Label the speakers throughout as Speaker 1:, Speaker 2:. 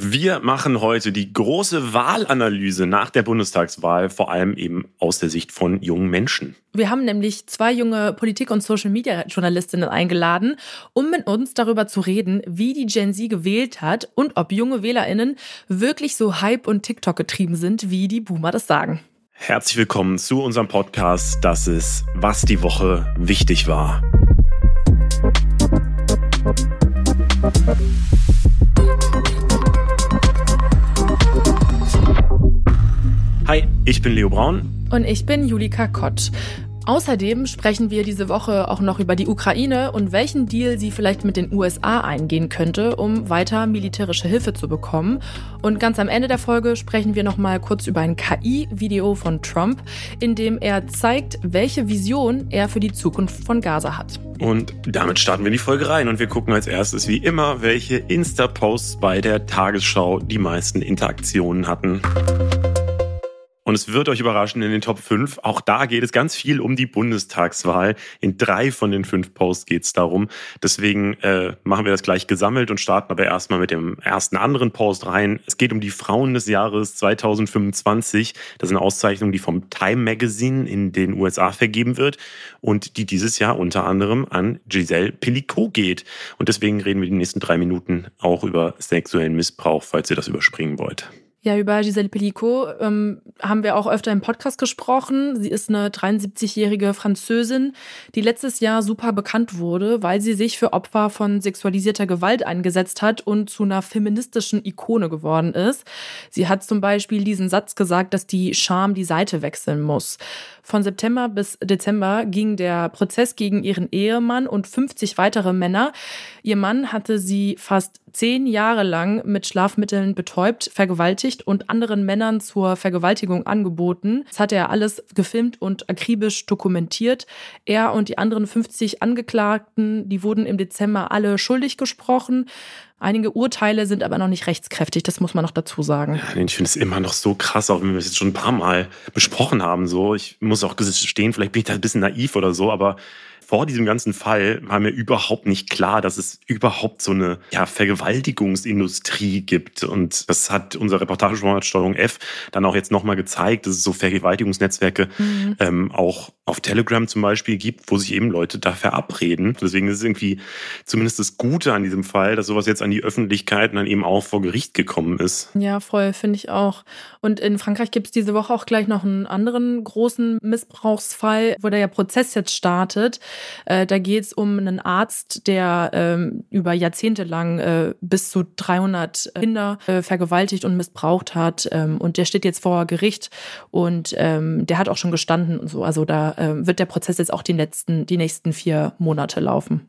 Speaker 1: Wir machen heute die große Wahlanalyse nach der Bundestagswahl, vor allem eben aus der Sicht von jungen Menschen.
Speaker 2: Wir haben nämlich 2 junge Politik- und Social-Media-Journalistinnen eingeladen, um mit uns darüber zu reden, wie die Gen Z gewählt hat und ob junge WählerInnen wirklich so Hype- und TikTok getrieben sind, wie die Boomer das sagen.
Speaker 1: Herzlich willkommen zu unserem Podcast. Das ist Was die Woche wichtig war. Hi, ich bin Leo Braun.
Speaker 2: Und ich bin Julika Kott. Außerdem sprechen wir diese Woche auch noch über die Ukraine und welchen Deal sie vielleicht mit den USA eingehen könnte, um weiter militärische Hilfe zu bekommen. Und ganz am Ende der Folge sprechen wir noch mal kurz über ein KI-Video von Trump, in dem er zeigt, welche Vision er für die Zukunft von Gaza hat.
Speaker 1: Und damit starten wir in die Folge rein und wir gucken als erstes wie immer, welche Insta-Posts bei der Tagesschau die meisten Interaktionen hatten. Und es wird euch überraschen, in den Top 5, auch da geht es ganz viel um die Bundestagswahl. In 3 von den 5 Posts geht es darum. Deswegen machen wir das gleich gesammelt und starten aber erstmal mit dem ersten anderen Post rein. Es geht um die Frauen des Jahres 2025. Das ist eine Auszeichnung, die vom Time Magazine in den USA vergeben wird und die dieses Jahr unter anderem an Giselle Pelicot geht. Und deswegen reden wir die nächsten 3 Minuten auch über sexuellen Missbrauch, falls ihr das überspringen wollt.
Speaker 2: Ja, über Giselle Pelicot haben wir auch öfter im Podcast gesprochen. Sie ist eine 73-jährige Französin, die letztes Jahr super bekannt wurde, weil sie sich für Opfer von sexualisierter Gewalt eingesetzt hat und zu einer feministischen Ikone geworden ist. Sie hat zum Beispiel diesen Satz gesagt, dass die Scham die Seite wechseln muss. Von September bis Dezember ging der Prozess gegen ihren Ehemann und 50 weitere Männer. Ihr Mann hatte sie fast 10 Jahre lang mit Schlafmitteln betäubt, vergewaltigt und anderen Männern zur Vergewaltigung angeboten. Das hat er alles gefilmt und akribisch dokumentiert. Er und die anderen 50 Angeklagten, die wurden im Dezember alle schuldig gesprochen. Einige Urteile sind aber noch nicht rechtskräftig, das muss man noch dazu sagen.
Speaker 1: Ja, ich finde es immer noch so krass, auch wenn wir es jetzt schon ein paar Mal besprochen haben. So. Ich muss auch gestehen, vielleicht bin ich da ein bisschen naiv oder so, aber vor diesem ganzen Fall war mir überhaupt nicht klar, dass es überhaupt so eine Vergewaltigungsindustrie gibt. Und das hat unser Reportageformat Steuerung F dann auch jetzt nochmal gezeigt, dass es so Vergewaltigungsnetzwerke auch auf Telegram zum Beispiel gibt, wo sich eben Leute da verabreden. Deswegen ist es irgendwie zumindest das Gute an diesem Fall, dass sowas jetzt an die Öffentlichkeit und dann eben auch vor Gericht gekommen ist.
Speaker 2: Ja, voll, finde ich auch. Und in Frankreich gibt es diese Woche auch gleich noch einen anderen großen Missbrauchsfall, wo der Prozess jetzt startet. Da geht es um einen Arzt, der über Jahrzehnte lang bis zu 300 Kinder vergewaltigt und missbraucht hat. Und der steht jetzt vor Gericht und der hat auch schon gestanden und so. Also da wird der Prozess jetzt auch die nächsten 4 Monate laufen.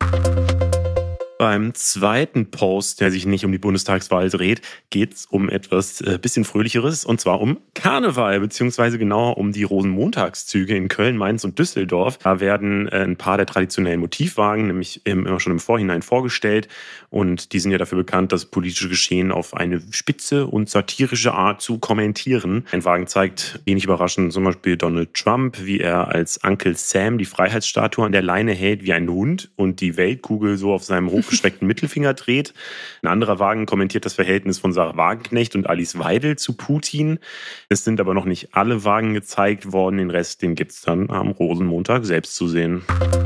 Speaker 1: Beim zweiten Post, der sich nicht um die Bundestagswahl dreht, geht es um etwas bisschen Fröhlicheres, und zwar um Karneval, beziehungsweise genauer um die Rosenmontagszüge in Köln, Mainz und Düsseldorf. Da werden ein paar der traditionellen Motivwagen nämlich immer schon im Vorhinein vorgestellt, und die sind ja dafür bekannt, das politische Geschehen auf eine spitze und satirische Art zu kommentieren. Ein Wagen zeigt, wenig überraschend, zum Beispiel Donald Trump, wie er als Uncle Sam die Freiheitsstatue an der Leine hält wie ein Hund und die Weltkugel so auf seinem hochgestreckten Mittelfinger dreht. Ein anderer Wagen kommentiert das Verhältnis von Sarah Wagenknecht und Alice Weidel zu Putin. Es sind aber noch nicht alle Wagen gezeigt worden. Den Rest, den gibt es dann am Rosenmontag selbst zu sehen.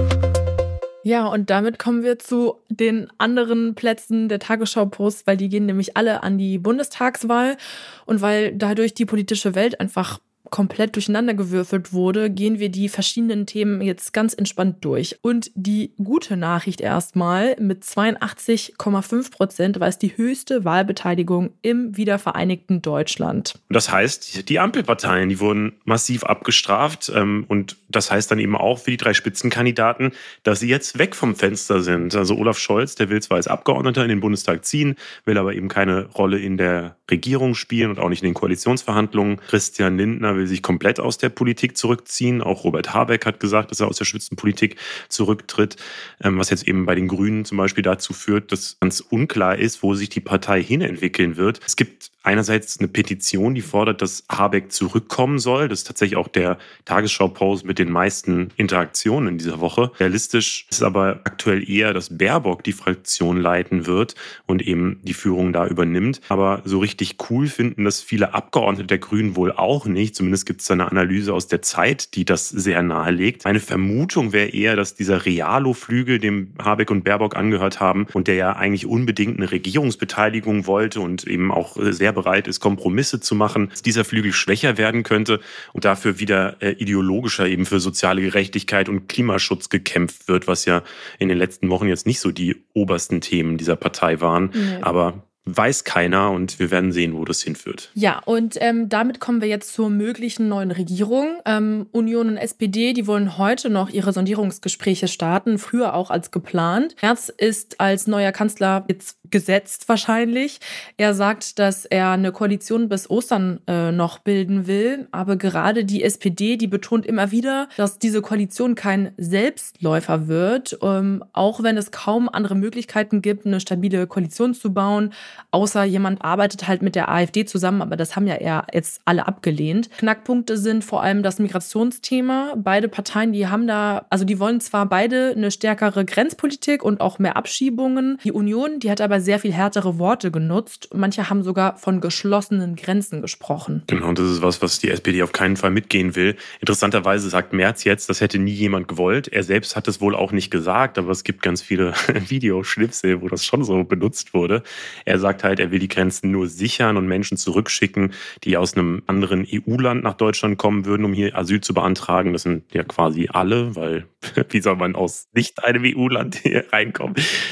Speaker 2: Ja, und damit kommen wir zu den anderen Plätzen der Tagesschau-Posts, weil die gehen nämlich alle an die Bundestagswahl. Und weil dadurch die politische Welt einfach komplett durcheinandergewürfelt wurde, gehen wir die verschiedenen Themen jetzt ganz entspannt durch. Und die gute Nachricht erstmal, mit 82,5% war es die höchste Wahlbeteiligung im wiedervereinigten Deutschland.
Speaker 1: Das heißt, die Ampelparteien, die wurden massiv abgestraft. Und das heißt dann eben auch für die 3 Spitzenkandidaten, dass sie jetzt weg vom Fenster sind. Also Olaf Scholz, der will zwar als Abgeordneter in den Bundestag ziehen, will aber eben keine Rolle in der Regierung spielen und auch nicht in den Koalitionsverhandlungen. Christian Lindner will sich komplett aus der Politik zurückziehen. Auch Robert Habeck hat gesagt, dass er aus der Spitzenpolitik zurücktritt, was jetzt eben bei den Grünen zum Beispiel dazu führt, dass ganz unklar ist, wo sich die Partei hinentwickeln wird. Es gibt einerseits eine Petition, die fordert, dass Habeck zurückkommen soll. Das ist tatsächlich auch der Tagesschau-Post mit den meisten Interaktionen in dieser Woche. Realistisch ist aber aktuell eher, dass Baerbock die Fraktion leiten wird und eben die Führung da übernimmt. Aber so richtig cool finden das viele Abgeordnete der Grünen wohl auch nicht. Zumindest gibt es da eine Analyse aus der Zeit, die das sehr nahelegt. Meine Vermutung wäre eher, dass dieser Realo-Flügel, dem Habeck und Baerbock angehört haben und der ja eigentlich unbedingt eine Regierungsbeteiligung wollte und eben auch sehr bereit ist, Kompromisse zu machen, dass dieser Flügel schwächer werden könnte und dafür wieder ideologischer eben für soziale Gerechtigkeit und Klimaschutz gekämpft wird, was ja in den letzten Wochen jetzt nicht so die obersten Themen dieser Partei waren. Nee. Aber weiß keiner und wir werden sehen, wo das hinführt.
Speaker 2: Ja, und damit kommen wir jetzt zur möglichen neuen Regierung. Union und SPD, die wollen heute noch ihre Sondierungsgespräche starten, früher auch als geplant. Merz ist als neuer Kanzler jetzt gesetzt wahrscheinlich. Er sagt, dass er eine Koalition bis Ostern noch bilden will. Aber gerade die SPD, die betont immer wieder, dass diese Koalition kein Selbstläufer wird. Auch wenn es kaum andere Möglichkeiten gibt, eine stabile Koalition zu bauen. Außer jemand arbeitet halt mit der AfD zusammen, aber das haben ja eher jetzt alle abgelehnt. Knackpunkte sind vor allem das Migrationsthema. Beide Parteien, die wollen zwar beide eine stärkere Grenzpolitik und auch mehr Abschiebungen. Die Union, die hat aber sehr viel härtere Worte genutzt. Manche haben sogar von geschlossenen Grenzen gesprochen.
Speaker 1: Genau, und das ist was die SPD auf keinen Fall mitgehen will. Interessanterweise sagt Merz jetzt, das hätte nie jemand gewollt. Er selbst hat es wohl auch nicht gesagt, aber es gibt ganz viele Videoschnipsel, wo das schon so benutzt wurde. Er sagt halt, er will die Grenzen nur sichern und Menschen zurückschicken, die aus einem anderen EU-Land nach Deutschland kommen würden, um hier Asyl zu beantragen. Das sind ja quasi alle, weil wie soll man aus nicht einem EU-Land hier reinkommen?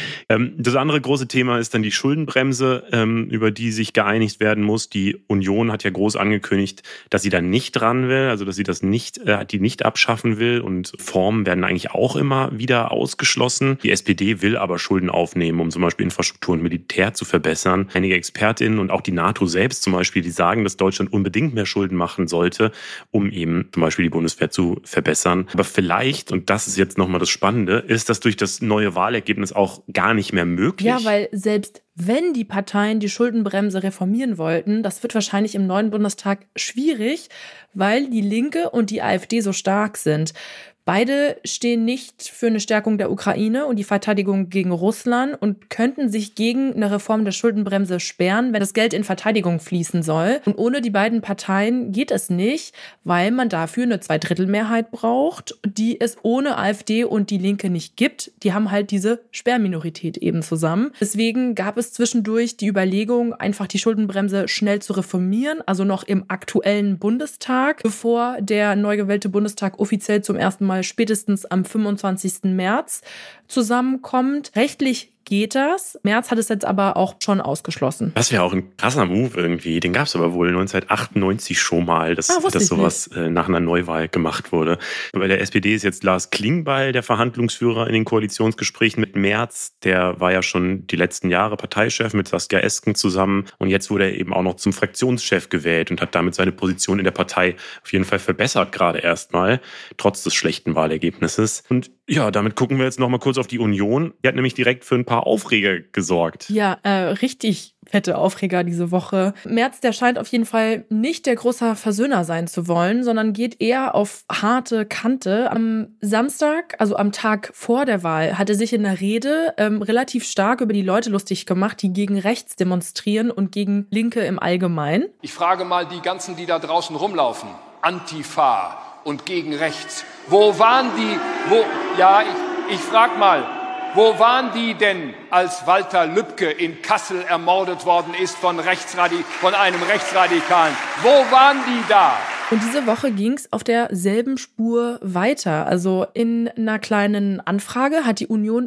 Speaker 1: Das andere große Thema ist dann die Schuldenbremse, über die sich geeinigt werden muss. Die Union hat ja groß angekündigt, dass sie da nicht dran will, also dass sie das die nicht abschaffen will und Formen werden eigentlich auch immer wieder ausgeschlossen. Die SPD will aber Schulden aufnehmen, um zum Beispiel Infrastruktur und Militär zu verbessern. Einige ExpertInnen und auch die NATO selbst zum Beispiel, die sagen, dass Deutschland unbedingt mehr Schulden machen sollte, um eben zum Beispiel die Bundeswehr zu verbessern. Aber vielleicht, und das ist jetzt nochmal das Spannende, ist das durch das neue Wahlergebnis auch gar nicht mehr möglich.
Speaker 2: Ja, weil selbst wenn die Parteien die Schuldenbremse reformieren wollten, das wird wahrscheinlich im neuen Bundestag schwierig, weil die Linke und die AfD so stark sind. Beide stehen nicht für eine Stärkung der Ukraine und die Verteidigung gegen Russland und könnten sich gegen eine Reform der Schuldenbremse sperren, wenn das Geld in Verteidigung fließen soll. Und ohne die beiden Parteien geht es nicht, weil man dafür eine Zweidrittelmehrheit braucht, die es ohne AfD und die Linke nicht gibt. Die haben halt diese Sperrminorität eben zusammen. Deswegen gab es zwischendurch die Überlegung, einfach die Schuldenbremse schnell zu reformieren, also noch im aktuellen Bundestag, bevor der neu gewählte Bundestag offiziell zum ersten Mal spätestens am 25. März zusammenkommt. Rechtlich geht das. Merz hat es jetzt aber auch schon ausgeschlossen.
Speaker 1: Das wäre auch ein krasser Move irgendwie. Den gab es aber wohl 1998 schon mal, dass sowas nach einer Neuwahl gemacht wurde. Bei der SPD ist jetzt Lars Klingbeil der Verhandlungsführer in den Koalitionsgesprächen mit Merz. Der war ja schon die letzten Jahre Parteichef mit Saskia Esken zusammen. Und jetzt wurde er eben auch noch zum Fraktionschef gewählt und hat damit seine Position in der Partei auf jeden Fall verbessert, gerade erstmal, trotz des schlechten Wahlergebnisses. Und ja, damit gucken wir jetzt noch mal kurz auf die Union. Die hat nämlich direkt für ein paar Aufreger gesorgt.
Speaker 2: Ja, richtig fette Aufreger diese Woche. Merz, der scheint auf jeden Fall nicht der große Versöhner sein zu wollen, sondern geht eher auf harte Kante. Am Samstag, also am Tag vor der Wahl, hat er sich in der Rede relativ stark über die Leute lustig gemacht, die gegen rechts demonstrieren und gegen Linke im Allgemeinen.
Speaker 3: Ich frage mal die ganzen, die da draußen rumlaufen. Antifa und gegen rechts. Wo waren die? Ich frag mal. Wo waren die denn, als Walter Lübcke in Kassel ermordet worden ist von einem Rechtsradikalen? Wo waren die da?
Speaker 2: Und diese Woche ging es auf derselben Spur weiter. Also in einer kleinen Anfrage hat die Union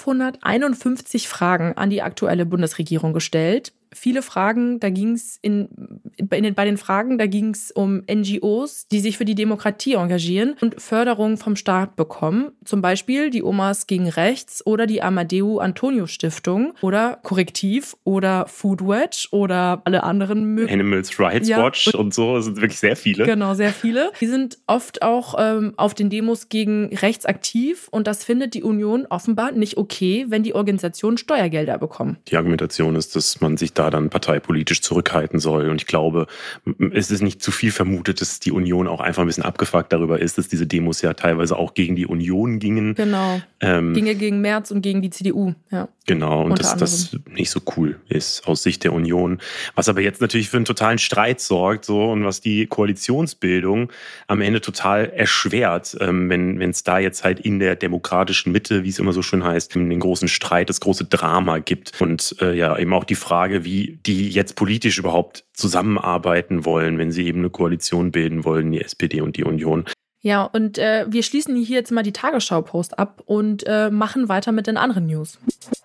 Speaker 2: 551 Fragen an die aktuelle Bundesregierung gestellt. Viele Fragen, da ging es bei den Fragen, da ging es um NGOs, die sich für die Demokratie engagieren und Förderung vom Staat bekommen. Zum Beispiel die Omas gegen Rechts oder die Amadeu Antonio Stiftung oder Korrektiv oder Foodwatch oder alle anderen möglichen.
Speaker 1: Animals Rights Watch und so, das sind wirklich sehr viele.
Speaker 2: Genau, sehr viele. Die sind oft auch auf den Demos gegen rechts aktiv und das findet die Union offenbar nicht okay, wenn die Organisationen Steuergelder bekommen.
Speaker 1: Die Argumentation ist, dass man sich da dann parteipolitisch zurückhalten soll. Und ich glaube, es ist nicht zu viel vermutet, dass die Union auch einfach ein bisschen abgefuckt darüber ist, dass diese Demos ja teilweise auch gegen die Union gingen.
Speaker 2: Genau. Ginge gegen Merz und gegen die CDU. Ja.
Speaker 1: Genau, und dass das nicht so cool ist aus Sicht der Union. Was aber jetzt natürlich für einen totalen Streit sorgt so und was die Koalitionsbildung am Ende total erschwert, wenn es da jetzt halt in der demokratischen Mitte, wie es immer so schön heißt, den großen Streit, das große Drama gibt. Und eben auch die Frage, wie die jetzt politisch überhaupt zusammenarbeiten wollen, wenn sie eben eine Koalition bilden wollen, die SPD und die Union.
Speaker 2: Ja, und wir schließen hier jetzt mal die Tagesschau-Post ab und machen weiter mit den anderen News.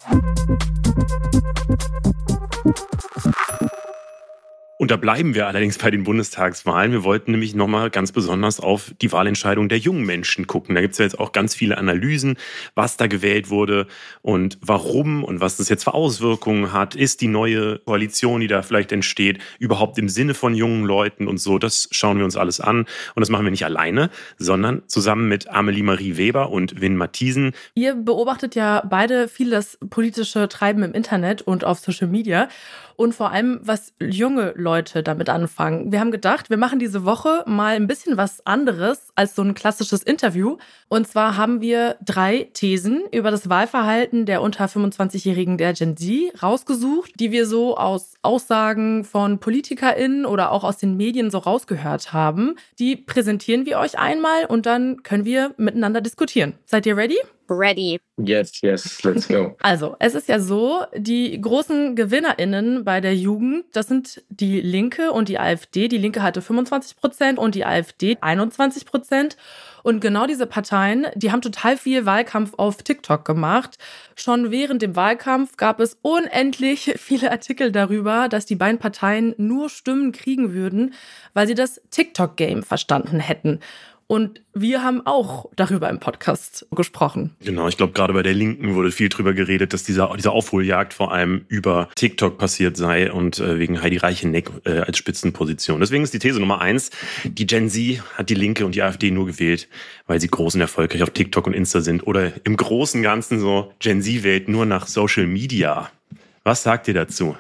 Speaker 1: Und da bleiben wir allerdings bei den Bundestagswahlen. Wir wollten nämlich nochmal ganz besonders auf die Wahlentscheidung der jungen Menschen gucken. Da gibt es ja jetzt auch ganz viele Analysen, was da gewählt wurde und warum und was das jetzt für Auswirkungen hat. Ist die neue Koalition, die da vielleicht entsteht, überhaupt im Sinne von jungen Leuten und so? Das schauen wir uns alles an. Und das machen wir nicht alleine, sondern zusammen mit Amelie Marie Weber und Win Mathiesen.
Speaker 2: Ihr beobachtet ja beide viel das politische Treiben im Internet und auf Social Media. Und vor allem, was junge Leute damit anfangen. Wir haben gedacht, wir machen diese Woche mal ein bisschen was anderes als so ein klassisches Interview. Und zwar haben wir 3 Thesen über das Wahlverhalten der unter 25-Jährigen der Gen Z rausgesucht, die wir so aus Aussagen von PolitikerInnen oder auch aus den Medien so rausgehört haben. Die präsentieren wir euch einmal und dann können wir miteinander diskutieren. Seid ihr ready?
Speaker 4: Ready.
Speaker 5: Yes, let's go.
Speaker 2: Also, es ist ja so, die großen GewinnerInnen bei der Jugend, das sind die Linke und die AfD. Die Linke hatte 25% und die AfD 21%. Und genau diese Parteien, die haben total viel Wahlkampf auf TikTok gemacht. Schon während dem Wahlkampf gab es unendlich viele Artikel darüber, dass die beiden Parteien nur Stimmen kriegen würden, weil sie das TikTok-Game verstanden hätten. Und wir haben auch darüber im Podcast gesprochen.
Speaker 1: Genau, ich glaube, gerade bei der Linken wurde viel drüber geredet, dass diese Aufholjagd vor allem über TikTok passiert sei und wegen Heidi Reicheneck als Spitzenposition. Deswegen ist die These Nummer 1, die Gen Z hat die Linke und die AfD nur gewählt, weil sie groß und erfolgreich auf TikTok und Insta sind. Oder im Großen und Ganzen so, Gen Z wählt nur nach Social Media. Was sagt ihr dazu?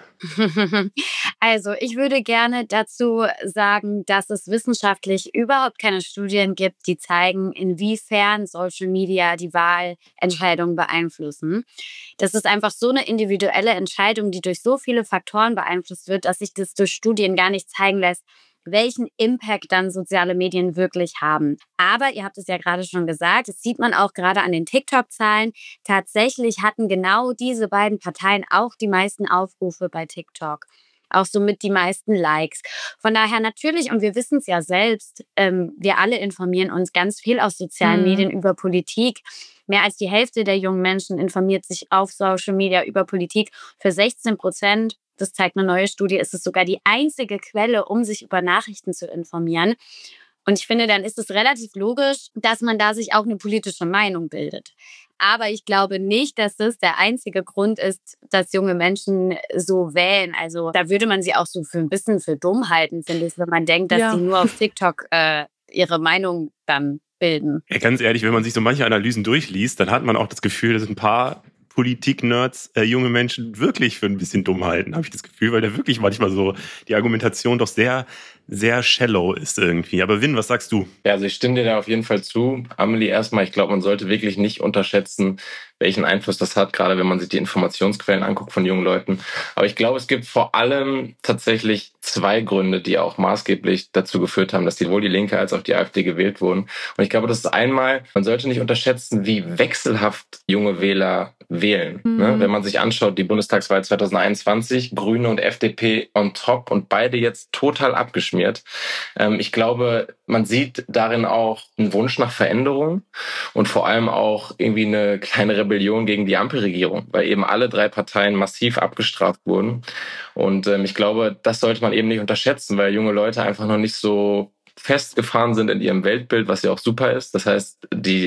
Speaker 4: Also, ich würde gerne dazu sagen, dass es wissenschaftlich überhaupt keine Studien gibt, die zeigen, inwiefern Social Media die Wahlentscheidung beeinflussen. Das ist einfach so eine individuelle Entscheidung, die durch so viele Faktoren beeinflusst wird, dass sich das durch Studien gar nicht zeigen lässt, welchen Impact dann soziale Medien wirklich haben. Aber ihr habt es ja gerade schon gesagt, das sieht man auch gerade an den TikTok-Zahlen. Tatsächlich hatten genau diese beiden Parteien auch die meisten Aufrufe bei TikTok. Auch somit die meisten Likes. Von daher natürlich, und wir wissen es ja selbst, wir alle informieren uns ganz viel aus sozialen Medien über Politik. Mehr als die Hälfte der jungen Menschen informiert sich auf Social Media über Politik. Für 16%, das zeigt eine neue Studie, ist es sogar die einzige Quelle, um sich über Nachrichten zu informieren. Und ich finde, dann ist es relativ logisch, dass man da sich auch eine politische Meinung bildet. Aber ich glaube nicht, dass das der einzige Grund ist, dass junge Menschen so wählen. Also da würde man sie auch so für ein bisschen für dumm halten, finde ich, wenn man denkt, dass sie nur auf TikTok ihre Meinung dann bilden.
Speaker 1: Ja, ganz ehrlich, wenn man sich so manche Analysen durchliest, dann hat man auch das Gefühl, dass ein paar Politik-Nerds junge Menschen wirklich für ein bisschen dumm halten, habe ich das Gefühl, weil da wirklich manchmal so die Argumentation doch sehr, sehr shallow ist irgendwie. Aber Win, was sagst du?
Speaker 5: Ja, also ich stimme dir da auf jeden Fall zu. Amelie, erstmal, ich glaube, man sollte wirklich nicht unterschätzen, welchen Einfluss das hat, gerade wenn man sich die Informationsquellen anguckt von jungen Leuten. Aber ich glaube, es gibt vor allem tatsächlich 2 Gründe, die auch maßgeblich dazu geführt haben, dass sowohl die Linke als auch die AfD gewählt wurden. Und ich glaube, das ist einmal, man sollte nicht unterschätzen, wie wechselhaft junge Wähler wählen. Ne? Wenn man sich anschaut, die Bundestagswahl 2021, Grüne und FDP on top und beide jetzt total abgeschmiert. Ich glaube, man sieht darin auch einen Wunsch nach Veränderung und vor allem auch irgendwie eine kleine Rebellion gegen die Ampelregierung, weil eben alle 3 Parteien massiv abgestraft wurden. Und ich glaube, das sollte man eben nicht unterschätzen, weil junge Leute einfach noch nicht so festgefahren sind in ihrem Weltbild, was ja auch super ist. Das heißt,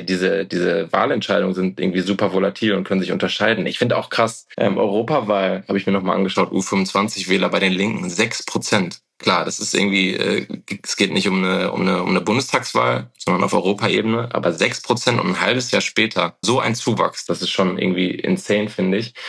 Speaker 5: diese Wahlentscheidungen sind irgendwie super volatil und können sich unterscheiden. Ich finde auch krass, Europawahl habe ich mir nochmal angeschaut, U25-Wähler bei den Linken, 6%. Klar, das ist irgendwie, es geht nicht um eine Bundestagswahl, sondern auf Europaebene, aber 6% und ein halbes Jahr später, so ein Zuwachs, das ist schon irgendwie insane, finde ich.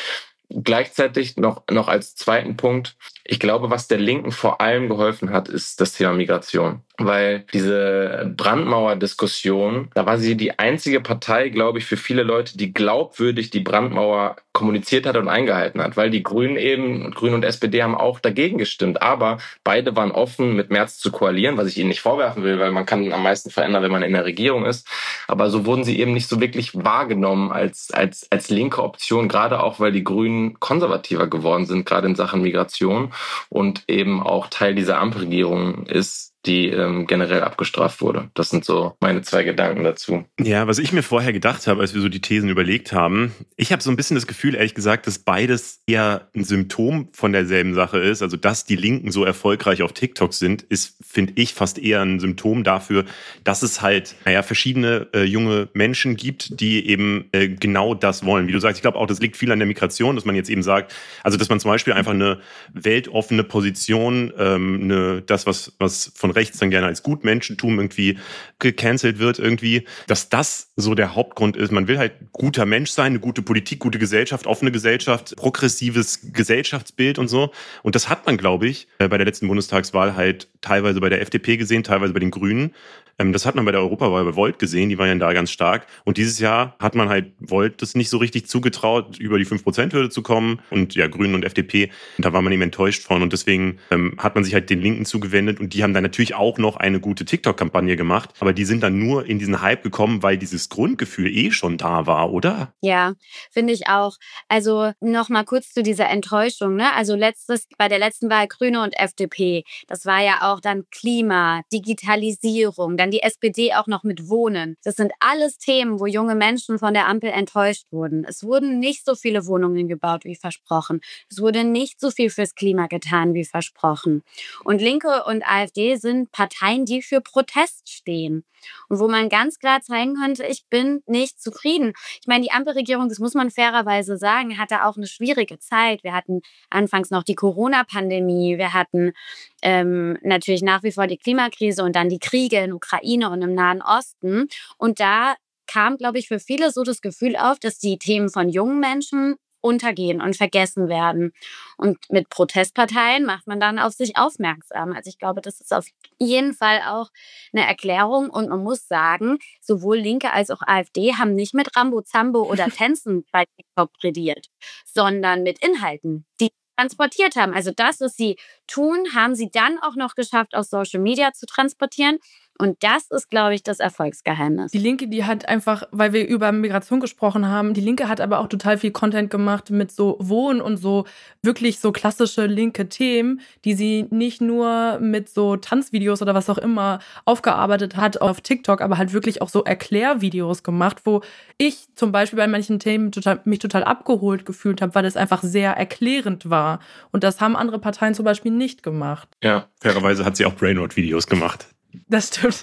Speaker 5: gleichzeitig noch als zweiten Punkt, ich glaube, was der Linken vor allem geholfen hat, ist das Thema Migration. Weil diese Brandmauer-Diskussion, da war sie die einzige Partei, glaube ich, für viele Leute, die glaubwürdig die Brandmauer kommuniziert hat und eingehalten hat. Weil die Grünen und SPD haben auch dagegen gestimmt. Aber beide waren offen, mit Merz zu koalieren, was ich ihnen nicht vorwerfen will, weil man kann am meisten verändern, wenn man in der Regierung ist. Aber so wurden sie eben nicht so wirklich wahrgenommen als linke Option, gerade auch, weil die Grünen konservativer geworden sind, gerade in Sachen Migration und eben auch Teil dieser Ampelregierung ist, die generell abgestraft wurde. Das sind so meine 2 Gedanken dazu.
Speaker 1: Ja, was ich mir vorher gedacht habe, als wir so die Thesen überlegt haben, ich habe so ein bisschen das Gefühl, ehrlich gesagt, dass beides eher ein Symptom von derselben Sache ist. Also, dass die Linken so erfolgreich auf TikTok sind, ist, finde ich, fast eher ein Symptom dafür, dass es halt, verschiedene junge Menschen gibt, die eben genau das wollen. Wie du sagst, ich glaube auch, das liegt viel an der Migration, dass man jetzt eben sagt, also, dass man zum Beispiel einfach eine weltoffene Position, das, was von rechts dann gerne als Gutmenschentum irgendwie gecancelt wird irgendwie, dass das so der Hauptgrund ist. Man will halt guter Mensch sein, eine gute Politik, gute Gesellschaft, offene Gesellschaft, progressives Gesellschaftsbild und so. Und das hat man, glaube ich, bei der letzten Bundestagswahl halt teilweise bei der FDP gesehen, teilweise bei den Grünen. Das hat man bei der Europawahl bei Volt gesehen, die waren ja da ganz stark. Und dieses Jahr hat man halt Volt das nicht so richtig zugetraut, über die 5%-Hürde zu kommen. Und ja, Grünen und FDP, da war man eben enttäuscht von. Und deswegen hat man sich halt den Linken zugewendet. Und die haben dann natürlich auch noch eine gute TikTok-Kampagne gemacht. Aber die sind dann nur in diesen Hype gekommen, weil dieses Grundgefühl schon da war, oder?
Speaker 4: Ja, finde ich auch. Also noch mal kurz zu dieser Enttäuschung, ne? Also bei der letzten Wahl Grüne und FDP, das war ja auch dann Klima, Digitalisierung, dann die SPD auch noch mit Wohnen. Das sind alles Themen, wo junge Menschen von der Ampel enttäuscht wurden. Es wurden nicht so viele Wohnungen gebaut wie versprochen. Es wurde nicht so viel fürs Klima getan wie versprochen. Und Linke und AfD sind Parteien, die für Protest stehen. Und wo man ganz klar zeigen könnte, ich bin nicht zufrieden. Ich meine, die Ampelregierung, das muss man fairerweise sagen, hatte auch eine schwierige Zeit. Wir hatten anfangs noch die Corona-Pandemie. Wir hatten natürlich nach wie vor die Klimakrise und dann die Kriege in Ukraine und im Nahen Osten. Und da kam, glaube ich, für viele so das Gefühl auf, dass die Themen von jungen Menschen untergehen und vergessen werden. Und mit Protestparteien macht man dann auf sich aufmerksam. Also ich glaube, das ist auf jeden Fall auch eine Erklärung. Und man muss sagen, sowohl Linke als auch AfD haben nicht mit Rambo-Zambo oder Tänzen bei TikTok prädiert, sondern mit Inhalten, die transportiert haben. Also das, was sie tun, haben sie dann auch noch geschafft, aus Social Media zu transportieren. Und das ist, glaube ich, das Erfolgsgeheimnis.
Speaker 2: Die Linke, die hat einfach, weil wir über Migration gesprochen haben, die Linke hat aber auch total viel Content gemacht mit so Wohnen und so wirklich so klassische linke Themen, die sie nicht nur mit so Tanzvideos oder was auch immer aufgearbeitet hat auf TikTok, aber halt wirklich auch so Erklärvideos gemacht, wo ich zum Beispiel bei manchen Themen mich total abgeholt gefühlt habe, weil es einfach sehr erklärend war. Und das haben andere Parteien zum Beispiel nicht gemacht.
Speaker 1: Ja, fairerweise hat sie auch Brainrot-Videos gemacht.
Speaker 2: Das stimmt.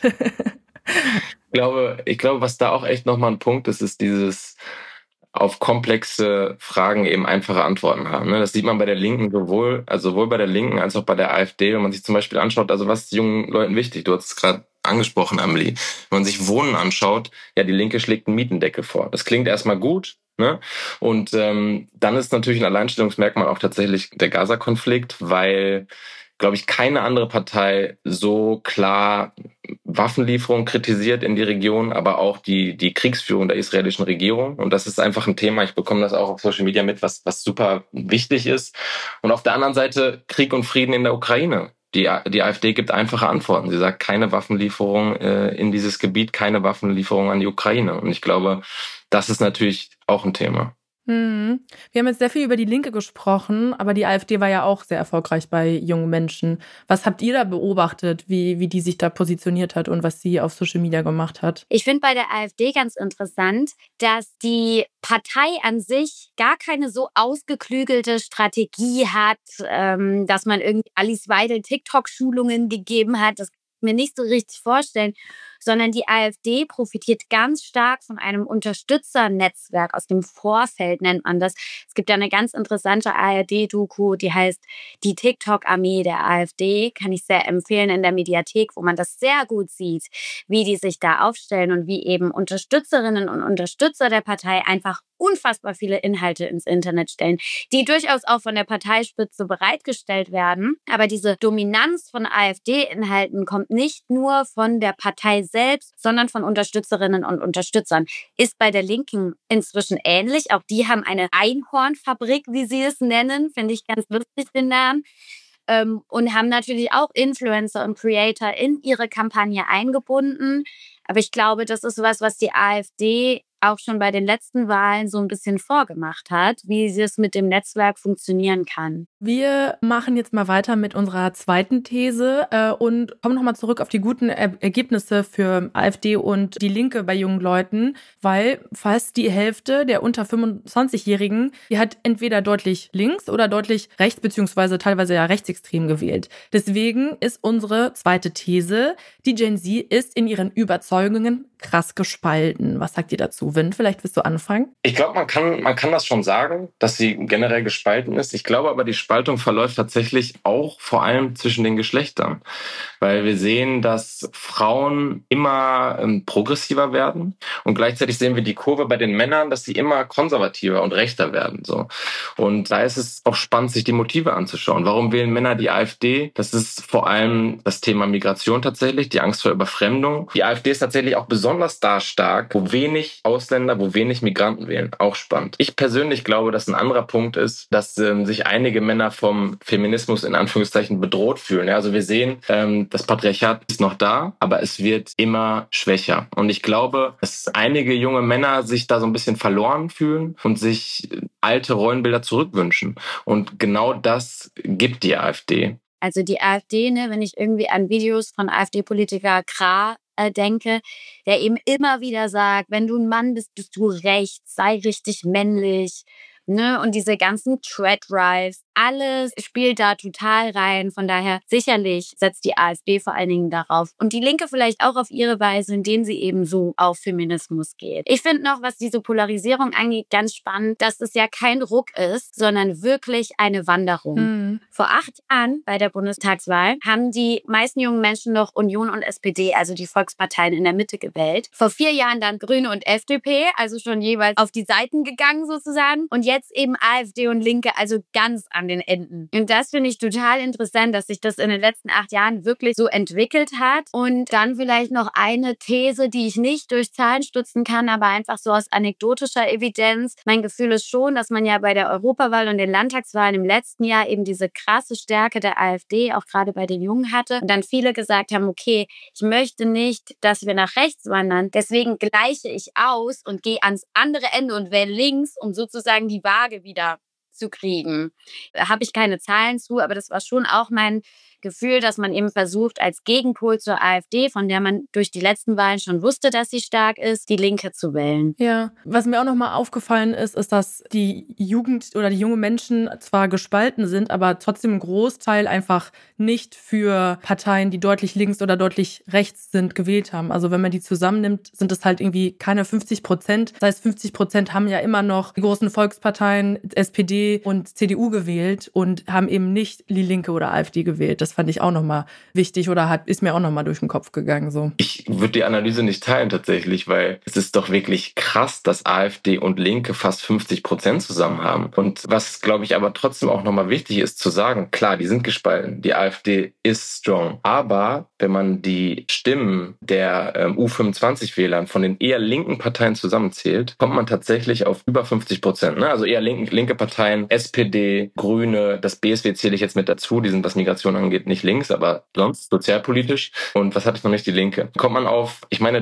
Speaker 5: Ich glaube, was da auch echt nochmal ein Punkt ist, ist dieses auf komplexe Fragen eben einfache Antworten haben. Das sieht man bei der Linken sowohl bei der Linken als auch bei der AfD, wenn man sich zum Beispiel anschaut, also was ist jungen Leuten wichtig? Du hast es gerade angesprochen, Amelie. Wenn man sich Wohnen anschaut, ja, die Linke schlägt einen Mietendeckel vor. Das klingt erstmal gut, ne? Und dann ist natürlich ein Alleinstellungsmerkmal auch tatsächlich der Gaza-Konflikt, weil, glaube ich, keine andere Partei so klar Waffenlieferungen kritisiert in die Region, aber auch die Kriegsführung der israelischen Regierung. Und das ist einfach ein Thema, ich bekomme das auch auf Social Media mit, was super wichtig ist. Und auf der anderen Seite Krieg und Frieden in der Ukraine. Die AfD gibt einfache Antworten. Sie sagt, keine Waffenlieferung in dieses Gebiet, keine Waffenlieferung an die Ukraine. Und ich glaube, das ist natürlich auch ein Thema.
Speaker 2: Wir haben jetzt sehr viel über die Linke gesprochen, aber die AfD war ja auch sehr erfolgreich bei jungen Menschen. Was habt ihr da beobachtet, wie die sich da positioniert hat und was sie auf Social Media gemacht hat?
Speaker 4: Ich finde bei der AfD ganz interessant, dass die Partei an sich gar keine so ausgeklügelte Strategie hat, dass man irgendwie Alice Weidel TikTok-Schulungen gegeben hat. Das kann ich mir nicht so richtig vorstellen, sondern die AfD profitiert ganz stark von einem Unterstützernetzwerk aus dem Vorfeld, nennt man das. Es gibt ja eine ganz interessante ARD-Doku, die heißt Die TikTok-Armee der AfD, kann ich sehr empfehlen in der Mediathek, wo man das sehr gut sieht, wie die sich da aufstellen und wie eben Unterstützerinnen und Unterstützer der Partei einfach unfassbar viele Inhalte ins Internet stellen, die durchaus auch von der Parteispitze bereitgestellt werden. Aber diese Dominanz von AfD-Inhalten kommt nicht nur von der Partei selbst, sondern von Unterstützerinnen und Unterstützern. Ist bei der Linken inzwischen ähnlich. Auch die haben eine Einhornfabrik, wie sie es nennen. Finde ich ganz lustig, den Namen. Und haben natürlich auch Influencer und Creator in ihre Kampagne eingebunden. Aber ich glaube, das ist was die AfD auch schon bei den letzten Wahlen so ein bisschen vorgemacht hat, wie es mit dem Netzwerk funktionieren kann.
Speaker 2: Wir machen jetzt mal weiter mit unserer zweiten These und kommen nochmal zurück auf die guten Ergebnisse für AfD und die Linke bei jungen Leuten, weil fast die Hälfte der unter 25-Jährigen, die hat entweder deutlich links oder deutlich rechts, beziehungsweise teilweise ja rechtsextrem gewählt. Deswegen ist unsere zweite These, die Gen Z ist in ihren Überzeugungen krass gespalten. Was sagt ihr dazu, Vin? Vielleicht willst du anfangen?
Speaker 5: Ich glaube, man kann das schon sagen, dass sie generell gespalten ist. Ich glaube aber, die Spaltung verläuft tatsächlich auch vor allem zwischen den Geschlechtern. Weil wir sehen, dass Frauen immer progressiver werden und gleichzeitig sehen wir die Kurve bei den Männern, dass sie immer konservativer und rechter werden. So. Und da ist es auch spannend, sich die Motive anzuschauen. Warum wählen Männer die AfD? Das ist vor allem das Thema Migration tatsächlich, die Angst vor Überfremdung. Die AfD ist tatsächlich auch besonders da stark, wo wenig Ausländer, wo wenig Migranten wählen. Auch spannend. Ich persönlich glaube, dass ein anderer Punkt ist, dass sich einige Männer vom Feminismus in Anführungszeichen bedroht fühlen. Ja, also wir sehen, das Patriarchat ist noch da, aber es wird immer schwächer. Und ich glaube, dass einige junge Männer sich da so ein bisschen verloren fühlen und sich alte Rollenbilder zurückwünschen. Und genau das gibt die AfD.
Speaker 4: Also die AfD, wenn ich irgendwie an Videos von AfD-Politiker Krah denke, der eben immer wieder sagt, wenn du ein Mann bist, bist du rechts, sei richtig männlich. Und diese ganzen Thread-Drives, alles spielt da total rein. Von daher sicherlich setzt die AfD vor allen Dingen darauf. Und die Linke vielleicht auch auf ihre Weise, indem sie eben so auf Feminismus geht. Ich finde noch, was diese Polarisierung angeht, ganz spannend, dass es ja kein Ruck ist, sondern wirklich eine Wanderung. Mhm. Vor 8 Jahren bei der Bundestagswahl haben die meisten jungen Menschen noch Union und SPD, also die Volksparteien in der Mitte, gewählt. Vor 4 Jahren dann Grüne und FDP, also schon jeweils auf die Seiten gegangen sozusagen. Und jetzt eben AfD und Linke, also ganz an den Enden. Und das finde ich total interessant, dass sich das in den letzten 8 Jahren wirklich so entwickelt hat. Und dann vielleicht noch eine These, die ich nicht durch Zahlen stützen kann, aber einfach so aus anekdotischer Evidenz. Mein Gefühl ist schon, dass man ja bei der Europawahl und den Landtagswahlen im letzten Jahr eben diese krasse Stärke der AfD auch gerade bei den Jungen hatte. Und dann viele gesagt haben, okay, ich möchte nicht, dass wir nach rechts wandern. Deswegen gleiche ich aus und gehe ans andere Ende und wähle links, um sozusagen die Waage wieder zu kriegen. Da habe ich keine Zahlen zu, aber das war schon auch mein Gefühl, dass man eben versucht, als Gegenpol zur AfD, von der man durch die letzten Wahlen schon wusste, dass sie stark ist, die Linke zu wählen.
Speaker 2: Ja, was mir auch nochmal aufgefallen ist, dass die Jugend oder die jungen Menschen zwar gespalten sind, aber trotzdem ein Großteil einfach nicht für Parteien, die deutlich links oder deutlich rechts sind, gewählt haben. Also wenn man die zusammennimmt, sind es halt irgendwie keine 50%. Das heißt, 50% haben ja immer noch die großen Volksparteien, SPD und CDU gewählt und haben eben nicht die Linke oder AfD gewählt. Das fand ich auch nochmal wichtig oder ist mir auch nochmal durch den Kopf gegangen. So.
Speaker 5: Ich würde die Analyse nicht teilen tatsächlich, weil es ist doch wirklich krass, dass AfD und Linke fast 50% zusammen haben. Und was, glaube ich, aber trotzdem auch nochmal wichtig ist zu sagen, klar, die sind gespalten, die AfD ist strong. Aber wenn man die Stimmen der U25-Wählern von den eher linken Parteien zusammenzählt, kommt man tatsächlich auf über 50%. Ne? Also eher linke Parteien, SPD, Grüne, das BSW zähle ich jetzt mit dazu, die sind, was Migration angeht, nicht links, aber sonst sozialpolitisch. Und was hatte ich noch nicht? Die Linke. Kommt man auf, ich meine,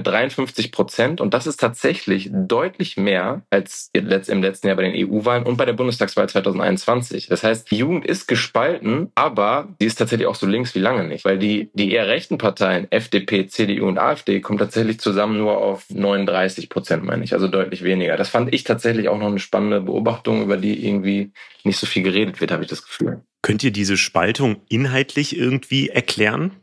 Speaker 5: 53%. Und das ist tatsächlich deutlich mehr als im letzten Jahr bei den EU-Wahlen und bei der Bundestagswahl 2021. Das heißt, die Jugend ist gespalten, aber sie ist tatsächlich auch so links wie lange nicht. Weil die eher rechten Parteien, FDP, CDU und AfD, kommen tatsächlich zusammen nur auf 39%, meine ich. Also deutlich weniger. Das fand ich tatsächlich auch noch eine spannende Beobachtung, über die irgendwie nicht so viel geredet wird, habe ich das Gefühl.
Speaker 1: Könnt ihr diese Spaltung inhaltlich irgendwie erklären?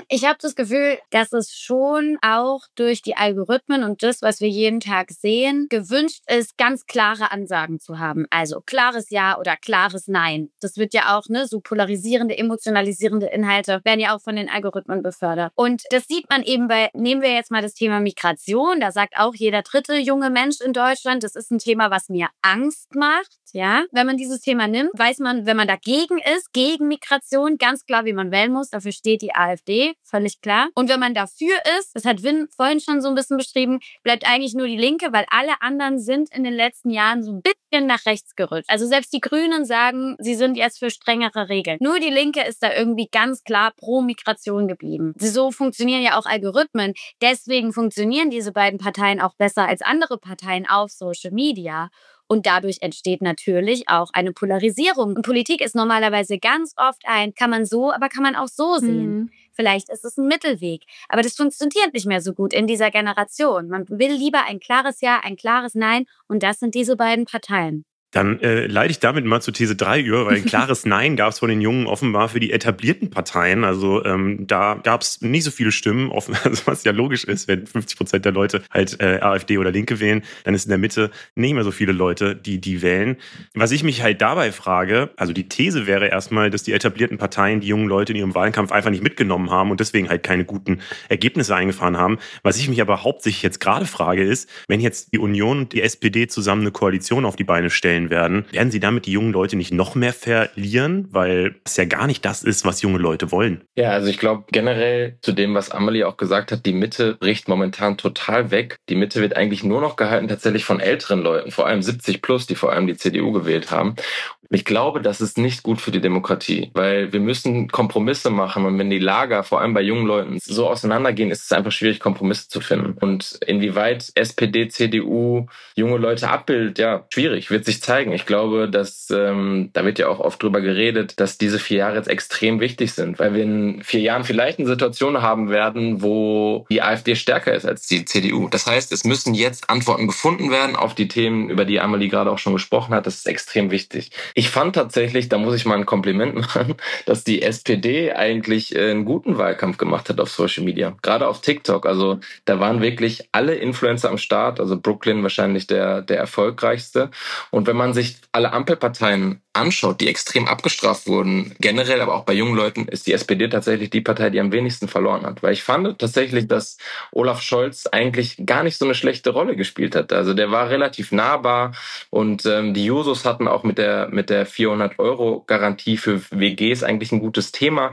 Speaker 4: Ich habe das Gefühl, dass es schon auch durch die Algorithmen und das, was wir jeden Tag sehen, gewünscht ist, ganz klare Ansagen zu haben. Also klares Ja oder klares Nein. Das wird ja auch, so polarisierende, emotionalisierende Inhalte werden ja auch von den Algorithmen befördert. Und das sieht man eben nehmen wir jetzt mal das Thema Migration. Da sagt auch jeder dritte junge Mensch in Deutschland, das ist ein Thema, was mir Angst macht. Ja, wenn man dieses Thema nimmt, weiß man, wenn man dagegen ist, gegen Migration, ganz klar, wie man wählen muss. Dafür steht die AfD, völlig klar. Und wenn man dafür ist, das hat Win vorhin schon so ein bisschen beschrieben, bleibt eigentlich nur die Linke, weil alle anderen sind in den letzten Jahren so ein bisschen nach rechts gerutscht. Also selbst die Grünen sagen, sie sind jetzt für strengere Regeln. Nur die Linke ist da irgendwie ganz klar pro Migration geblieben. So funktionieren ja auch Algorithmen. Deswegen funktionieren diese beiden Parteien auch besser als andere Parteien auf Social Media. Und dadurch entsteht natürlich auch eine Polarisierung. Und Politik ist normalerweise ganz oft kann man so, aber kann man auch so sehen. Vielleicht ist es ein Mittelweg. Aber das funktioniert nicht mehr so gut in dieser Generation. Man will lieber ein klares Ja, ein klares Nein. Und das sind diese beiden Parteien.
Speaker 1: Dann leite ich damit mal zu These 3 über, weil ein klares Nein gab es von den Jungen offenbar für die etablierten Parteien. Also da gab es nicht so viele Stimmen, also was ja logisch ist, wenn 50% der Leute halt AfD oder Linke wählen, dann ist in der Mitte nicht mehr so viele Leute, die wählen. Was ich mich halt dabei frage, also die These wäre erstmal, dass die etablierten Parteien die jungen Leute in ihrem Wahlkampf einfach nicht mitgenommen haben und deswegen halt keine guten Ergebnisse eingefahren haben. Was ich mich aber hauptsächlich jetzt gerade frage ist, wenn jetzt die Union und die SPD zusammen eine Koalition auf die Beine stellen werden sie damit die jungen Leute nicht noch mehr verlieren, weil es ja gar nicht das ist, was junge Leute wollen.
Speaker 5: Ja, also ich glaube generell zu dem, was Amelie auch gesagt hat, die Mitte bricht momentan total weg. Die Mitte wird eigentlich nur noch gehalten tatsächlich von älteren Leuten, vor allem 70 plus, die vor allem die CDU gewählt haben. Ich glaube, das ist nicht gut für die Demokratie, weil wir müssen Kompromisse machen und wenn die Lager vor allem bei jungen Leuten so auseinandergehen, ist es einfach schwierig, Kompromisse zu finden. Und inwieweit SPD, CDU junge Leute abbildet, ja, schwierig, wird sich zeigen. Ich glaube, dass, da wird ja auch oft drüber geredet, dass diese 4 Jahre jetzt extrem wichtig sind, weil wir in 4 Jahren vielleicht eine Situation haben werden, wo die AfD stärker ist als die CDU. Das heißt, es müssen jetzt Antworten gefunden werden auf die Themen, über die Amelie gerade auch schon gesprochen hat. Das ist extrem wichtig. Ich fand tatsächlich, da muss ich mal ein Kompliment machen, dass die SPD eigentlich einen guten Wahlkampf gemacht hat auf Social Media. Gerade auf TikTok. Also da waren wirklich alle Influencer am Start. Also Brooklyn wahrscheinlich der erfolgreichste. Und wenn man sich alle Ampelparteien anschaut, die extrem abgestraft wurden, generell, aber auch bei jungen Leuten, ist die SPD tatsächlich die Partei, die am wenigsten verloren hat. Weil ich fand tatsächlich, dass Olaf Scholz eigentlich gar nicht so eine schlechte Rolle gespielt hat. Also der war relativ nahbar und die Jusos hatten auch mit der 400-Euro-Garantie für WGs eigentlich ein gutes Thema.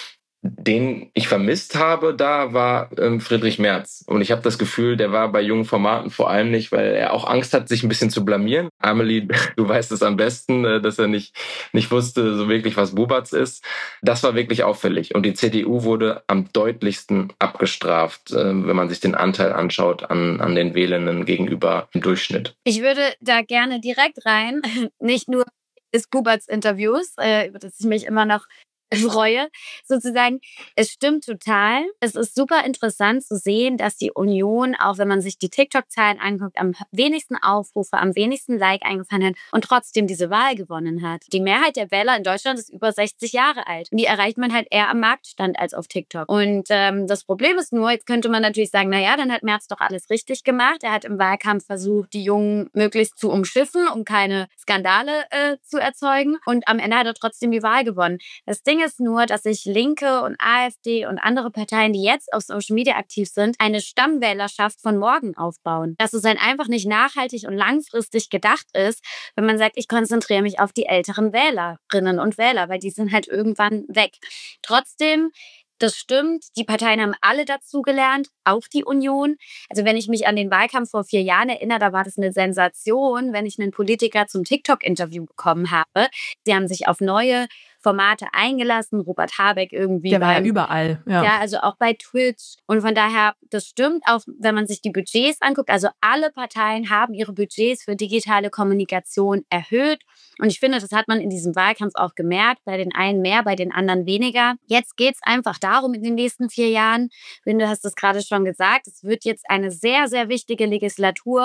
Speaker 5: Den ich vermisst habe, da war Friedrich Merz. Und ich habe das Gefühl, der war bei jungen Formaten vor allem nicht, weil er auch Angst hat, sich ein bisschen zu blamieren. Amelie, du weißt es am besten, dass er nicht wusste so wirklich, was Bubatz ist. Das war wirklich auffällig. Und die CDU wurde am deutlichsten abgestraft, wenn man sich den Anteil anschaut an den Wählenden gegenüber im Durchschnitt.
Speaker 4: Ich würde da gerne direkt rein, nicht nur des Bubatz-Interviews, über das ich mich immer noch freue, sozusagen. Es stimmt total. Es ist super interessant zu sehen, dass die Union, auch wenn man sich die TikTok-Zahlen anguckt, am wenigsten Aufrufe, am wenigsten Like eingefahren hat und trotzdem diese Wahl gewonnen hat. Die Mehrheit der Wähler in Deutschland ist über 60 Jahre alt. Und die erreicht man halt eher am Marktstand als auf TikTok. Und das Problem ist nur, jetzt könnte man natürlich sagen, naja, dann hat Merz doch alles richtig gemacht. Er hat im Wahlkampf versucht, die Jungen möglichst zu umschiffen, um keine Skandale zu erzeugen. Und am Ende hat er trotzdem die Wahl gewonnen. Das Ding ist nur, dass sich Linke und AfD und andere Parteien, die jetzt auf Social Media aktiv sind, eine Stammwählerschaft von morgen aufbauen. Dass es halt einfach nicht nachhaltig und langfristig gedacht ist, wenn man sagt, ich konzentriere mich auf die älteren Wählerinnen und Wähler, weil die sind halt irgendwann weg. Trotzdem, das stimmt, die Parteien haben alle dazugelernt, auch die Union. Also wenn ich mich an den Wahlkampf vor 4 Jahren erinnere, da war das eine Sensation, wenn ich einen Politiker zum TikTok-Interview bekommen habe. Sie haben sich auf neue Formate eingelassen, Robert Habeck irgendwie.
Speaker 2: Der war ja überall.
Speaker 4: Ja, also auch bei Twitch. Und von daher, das stimmt, auch wenn man sich die Budgets anguckt. Also alle Parteien haben ihre Budgets für digitale Kommunikation erhöht. Und ich finde, das hat man in diesem Wahlkampf auch gemerkt. Bei den einen mehr, bei den anderen weniger. Jetzt geht es einfach darum, in den nächsten 4 Jahren, du hast es gerade schon gesagt, es wird jetzt eine sehr, sehr wichtige Legislatur,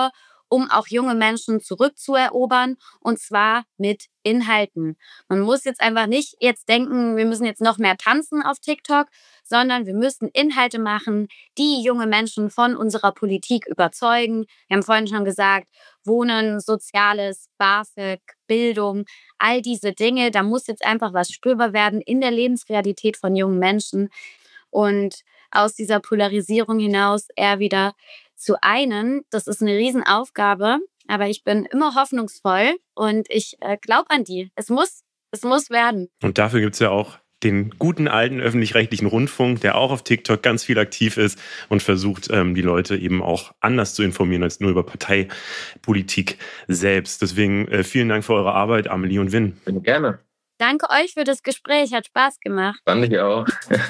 Speaker 4: um auch junge Menschen zurückzuerobern, und zwar mit Inhalten. Man muss jetzt einfach nicht jetzt denken, wir müssen jetzt noch mehr tanzen auf TikTok, sondern wir müssen Inhalte machen, die junge Menschen von unserer Politik überzeugen. Wir haben vorhin schon gesagt, Wohnen, Soziales, BAföG, Bildung, all diese Dinge, da muss jetzt einfach was spürbar werden in der Lebensrealität von jungen Menschen und aus dieser Polarisierung hinaus eher wieder zu einen. Das ist eine Riesenaufgabe, aber ich bin immer hoffnungsvoll und ich glaube an die. Es muss werden.
Speaker 1: Und dafür gibt es ja auch den guten alten öffentlich-rechtlichen Rundfunk, der auch auf TikTok ganz viel aktiv ist und versucht, die Leute eben auch anders zu informieren als nur über Parteipolitik selbst. Deswegen vielen Dank für eure Arbeit, Amelie und Vin.
Speaker 5: Gerne.
Speaker 4: Danke euch für das Gespräch, hat Spaß gemacht.
Speaker 5: Fand ich auch.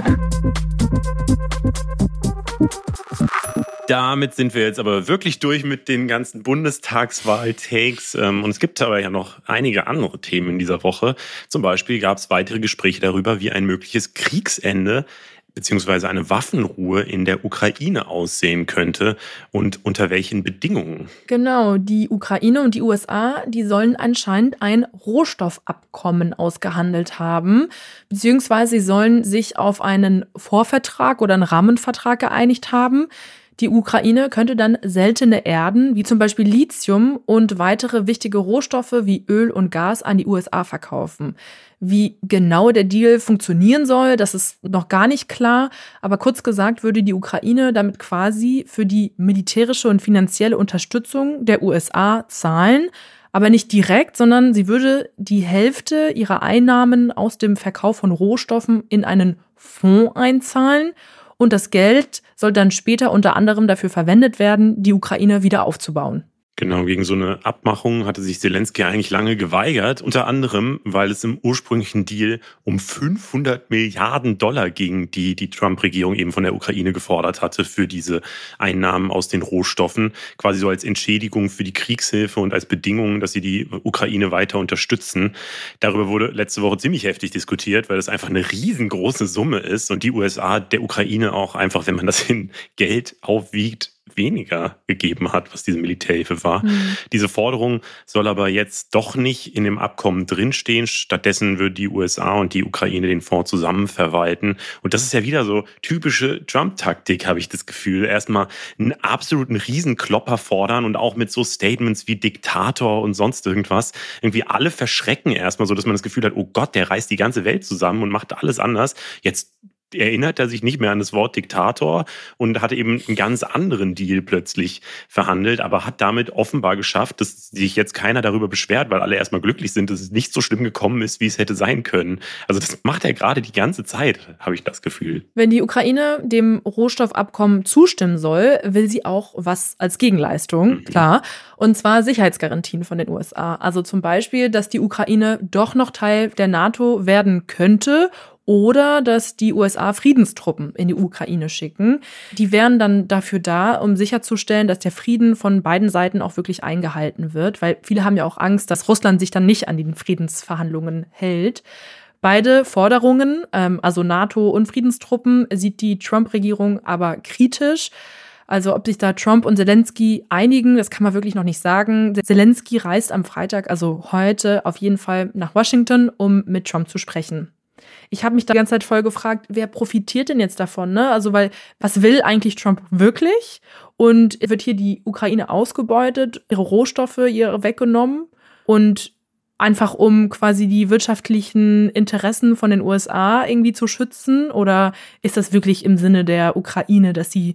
Speaker 1: Damit sind wir jetzt aber wirklich durch mit den ganzen Bundestagswahl-Takes. Und es gibt aber ja noch einige andere Themen in dieser Woche. Zum Beispiel gab es weitere Gespräche darüber, wie ein mögliches Kriegsende bzw. eine Waffenruhe in der Ukraine aussehen könnte und unter welchen Bedingungen.
Speaker 2: Genau, die Ukraine und die USA, die sollen anscheinend ein Rohstoffabkommen ausgehandelt haben, beziehungsweise sie sollen sich auf einen Vorvertrag oder einen Rahmenvertrag geeinigt haben. Die Ukraine könnte dann seltene Erden, wie zum Beispiel Lithium und weitere wichtige Rohstoffe wie Öl und Gas an die USA verkaufen. Wie genau der Deal funktionieren soll, das ist noch gar nicht klar. Aber kurz gesagt würde die Ukraine damit quasi für die militärische und finanzielle Unterstützung der USA zahlen. Aber nicht direkt, sondern sie würde die Hälfte ihrer Einnahmen aus dem Verkauf von Rohstoffen in einen Fonds einzahlen. Und das Geld soll dann später unter anderem dafür verwendet werden, die Ukraine wieder aufzubauen.
Speaker 1: Genau, gegen so eine Abmachung hatte sich Zelensky eigentlich lange geweigert. Unter anderem, weil es im ursprünglichen Deal um 500 Milliarden Dollar ging, die Trump-Regierung eben von der Ukraine gefordert hatte für diese Einnahmen aus den Rohstoffen. Quasi so als Entschädigung für die Kriegshilfe und als Bedingung, dass sie die Ukraine weiter unterstützen. Darüber wurde letzte Woche ziemlich heftig diskutiert, weil das einfach eine riesengroße Summe ist und die USA der Ukraine auch einfach, wenn man das in Geld aufwiegt, weniger gegeben hat, was diese Militärhilfe war. Diese Forderung soll aber jetzt doch nicht in dem Abkommen drinstehen. Stattdessen würden die USA und die Ukraine den Fonds zusammen verwalten. Und das ist ja wieder so typische Trump-Taktik, habe ich das Gefühl. Erstmal einen absoluten Riesenklopper fordern und auch mit so Statements wie Diktator und sonst irgendwas. Irgendwie alle verschrecken erstmal so, dass man das Gefühl hat, oh Gott, der reißt die ganze Welt zusammen und macht alles anders. Jetzt erinnert er sich nicht mehr an das Wort Diktator und hat eben einen ganz anderen Deal plötzlich verhandelt, aber hat damit offenbar geschafft, dass sich jetzt keiner darüber beschwert, weil alle erstmal glücklich sind, dass es nicht so schlimm gekommen ist, wie es hätte sein können. Also das macht er gerade die ganze Zeit, habe ich das Gefühl.
Speaker 2: Wenn die Ukraine dem Rohstoffabkommen zustimmen soll, will sie auch was als Gegenleistung, klar. Und zwar Sicherheitsgarantien von den USA. Also zum Beispiel, dass die Ukraine doch noch Teil der NATO werden könnte oder dass die USA Friedenstruppen in die Ukraine schicken. Die wären dann dafür da, um sicherzustellen, dass der Frieden von beiden Seiten auch wirklich eingehalten wird, weil viele haben ja auch Angst, dass Russland sich dann nicht an den Friedensverhandlungen hält. Beide Forderungen, also NATO und Friedenstruppen, sieht die Trump-Regierung aber kritisch. Also ob sich da Trump und Zelensky einigen, das kann man wirklich noch nicht sagen. Zelensky reist am Freitag, also heute, auf jeden Fall nach Washington, um mit Trump zu sprechen. Ich habe mich da die ganze Zeit voll gefragt, wer profitiert denn jetzt davon, ne? Also, weil, was will eigentlich Trump wirklich? Und wird hier die Ukraine ausgebeutet, ihre Rohstoffe ihr weggenommen und einfach um quasi die wirtschaftlichen Interessen von den USA irgendwie zu schützen? Oder ist das wirklich im Sinne der Ukraine, dass sie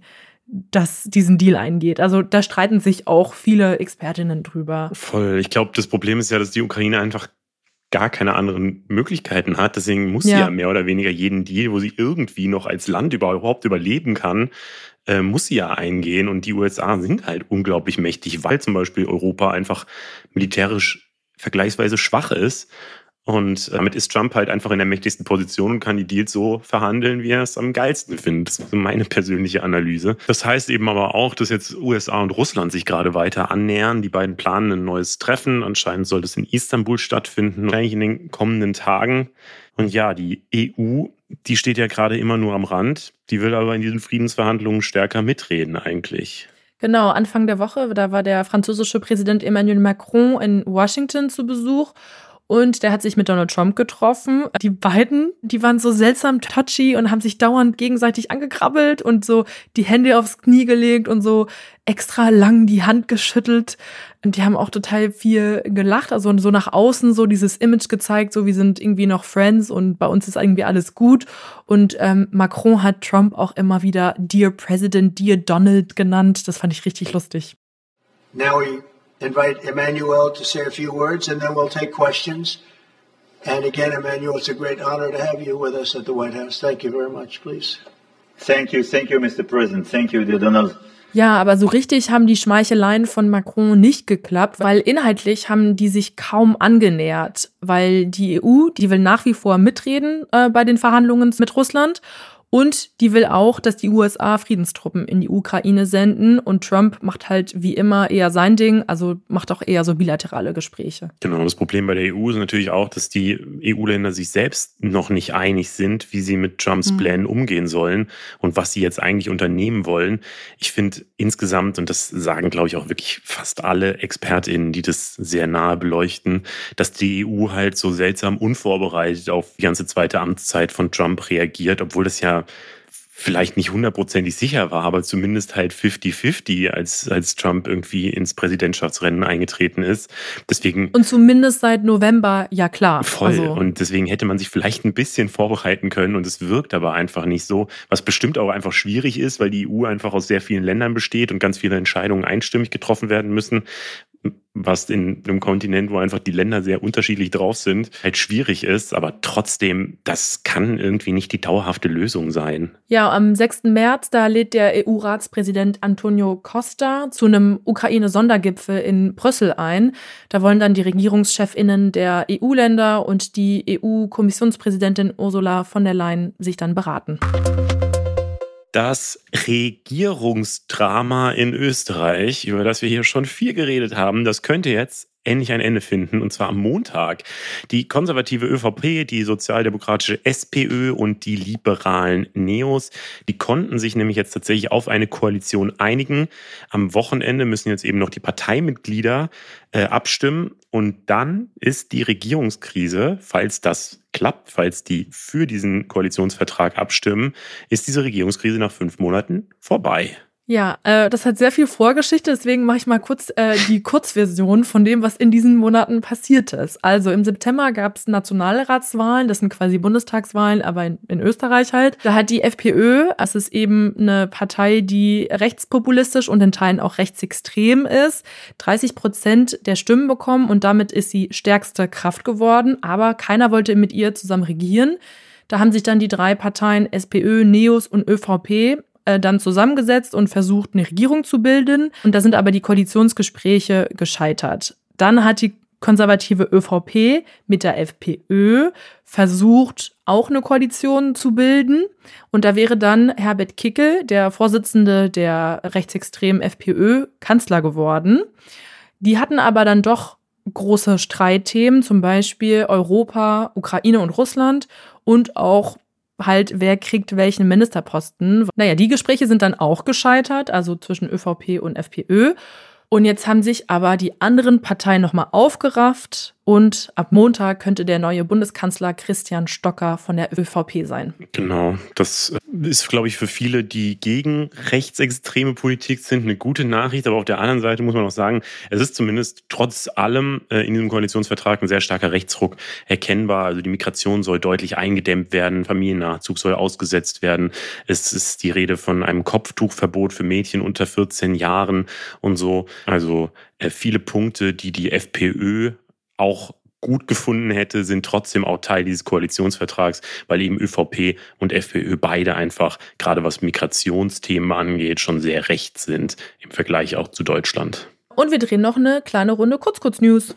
Speaker 2: diesen Deal eingeht? Also da streiten sich auch viele Expertinnen drüber.
Speaker 1: Voll. Ich glaube, das Problem ist ja, dass die Ukraine einfach gar keine anderen Möglichkeiten hat. Deswegen muss sie ja mehr oder weniger jeden Deal, wo sie irgendwie noch als Land überhaupt überleben kann, muss sie ja eingehen. Und die USA sind halt unglaublich mächtig, weil zum Beispiel Europa einfach militärisch vergleichsweise schwach ist. Und damit ist Trump halt einfach in der mächtigsten Position und kann die Deals so verhandeln, wie er es am geilsten findet. Das ist meine persönliche Analyse. Das heißt eben aber auch, dass jetzt USA und Russland sich gerade weiter annähern. Die beiden planen ein neues Treffen. Anscheinend soll das in Istanbul stattfinden, wahrscheinlich in den kommenden Tagen. Und ja, die EU, die steht ja gerade immer nur am Rand. Die will aber in diesen Friedensverhandlungen stärker mitreden eigentlich.
Speaker 2: Genau, Anfang der Woche, da war der französische Präsident Emmanuel Macron in Washington zu Besuch und der hat sich mit Donald Trump getroffen. Die beiden, die waren so seltsam touchy und haben sich dauernd gegenseitig angekrabbelt und so die Hände aufs Knie gelegt und so extra lang die Hand geschüttelt. Und die haben auch total viel gelacht, also so nach außen so dieses Image gezeigt, so wir sind irgendwie noch Friends und bei uns ist irgendwie alles gut. Und Macron hat Trump auch immer wieder Dear President, Dear Donald genannt. Das fand ich richtig lustig.
Speaker 6: Now we invite Emmanuel to say a few words and then we'll take questions. And again, Emmanuel, it's a great honor to have you with us at the White House. Thank you very much, please.
Speaker 7: Thank you, Mr. President. Thank you, dear Donald.
Speaker 2: Ja, aber so richtig haben die Schmeicheleien von Macron nicht geklappt, weil inhaltlich haben die sich kaum angenähert, weil die EU, die will nach wie vor mitreden bei den Verhandlungen mit Russland. Und die will auch, dass die USA Friedenstruppen in die Ukraine senden. Und Trump macht halt wie immer eher sein Ding, also macht auch eher so bilaterale Gespräche.
Speaker 1: Genau, das Problem bei der EU ist natürlich auch, dass die EU-Länder sich selbst noch nicht einig sind, wie sie mit Trumps Plänen umgehen sollen und was sie jetzt eigentlich unternehmen wollen. Ich finde insgesamt, und das sagen, glaube ich, auch wirklich fast alle ExpertInnen, die das sehr nahe beleuchten, dass die EU halt so seltsam unvorbereitet auf die ganze zweite Amtszeit von Trump reagiert, obwohl das ja vielleicht nicht hundertprozentig sicher war, aber zumindest halt 50-50, als Trump irgendwie ins Präsidentschaftsrennen eingetreten ist. Deswegen
Speaker 2: und zumindest seit November, ja klar.
Speaker 1: Voll. Also. Und deswegen hätte man sich vielleicht ein bisschen vorbereiten können und es wirkt aber einfach nicht so, was bestimmt auch einfach schwierig ist, weil die EU einfach aus sehr vielen Ländern besteht und ganz viele Entscheidungen einstimmig getroffen werden müssen, was in einem Kontinent, wo einfach die Länder sehr unterschiedlich drauf sind, halt schwierig ist. Aber trotzdem, das kann irgendwie nicht die dauerhafte Lösung sein.
Speaker 2: Ja, am 6. März, da lädt der EU-Ratspräsident Antonio Costa zu einem Ukraine-Sondergipfel in Brüssel ein. Da wollen dann die RegierungschefInnen der EU-Länder und die EU-Kommissionspräsidentin Ursula von der Leyen sich dann beraten.
Speaker 1: Das Regierungsdrama in Österreich, über das wir hier schon viel geredet haben, das könnte jetzt endlich ein Ende finden, und zwar am Montag. Die konservative ÖVP, die sozialdemokratische SPÖ und die liberalen Neos, die konnten sich nämlich jetzt tatsächlich auf eine Koalition einigen. Am Wochenende müssen jetzt eben noch die Parteimitglieder abstimmen und dann ist die Regierungskrise, falls das klappt, falls die für diesen Koalitionsvertrag abstimmen, ist diese Regierungskrise nach 5 Monaten vorbei.
Speaker 2: Ja, das hat sehr viel Vorgeschichte, deswegen mache ich mal kurz die Kurzversion von dem, was in diesen Monaten passiert ist. Also im September gab es Nationalratswahlen, das sind quasi Bundestagswahlen, aber in Österreich halt. Da hat die FPÖ, das ist eben eine Partei, die rechtspopulistisch und in Teilen auch rechtsextrem ist, 30% der Stimmen bekommen und damit ist sie stärkste Kraft geworden, aber keiner wollte mit ihr zusammen regieren. Da haben sich dann die 3 Parteien SPÖ, Neos und ÖVP dann zusammengesetzt und versucht, eine Regierung zu bilden. Und da sind aber die Koalitionsgespräche gescheitert. Dann hat die konservative ÖVP mit der FPÖ versucht, auch eine Koalition zu bilden. Und da wäre dann Herbert Kickl, der Vorsitzende der rechtsextremen FPÖ, Kanzler geworden. Die hatten aber dann doch große Streitthemen, zum Beispiel Europa, Ukraine und Russland und auch halt, wer kriegt welchen Ministerposten. Naja, die Gespräche sind dann auch gescheitert, also zwischen ÖVP und FPÖ. Und jetzt haben sich aber die anderen Parteien nochmal aufgerafft und ab Montag könnte der neue Bundeskanzler Christian Stocker von der ÖVP sein.
Speaker 1: Genau, das ist, glaube ich, für viele, die gegen rechtsextreme Politik sind, eine gute Nachricht. Aber auf der anderen Seite muss man auch sagen, es ist zumindest trotz allem in diesem Koalitionsvertrag ein sehr starker Rechtsruck erkennbar. Also die Migration soll deutlich eingedämmt werden, Familiennachzug soll ausgesetzt werden. Es ist die Rede von einem Kopftuchverbot für Mädchen unter 14 Jahren und so. Also viele Punkte, die die FPÖ auch gut gefunden hätte, sind trotzdem auch Teil dieses Koalitionsvertrags, weil eben ÖVP und FPÖ beide einfach, gerade was Migrationsthemen angeht, schon sehr rechts sind im Vergleich auch zu Deutschland.
Speaker 2: Und wir drehen noch eine kleine Runde Kurz-News.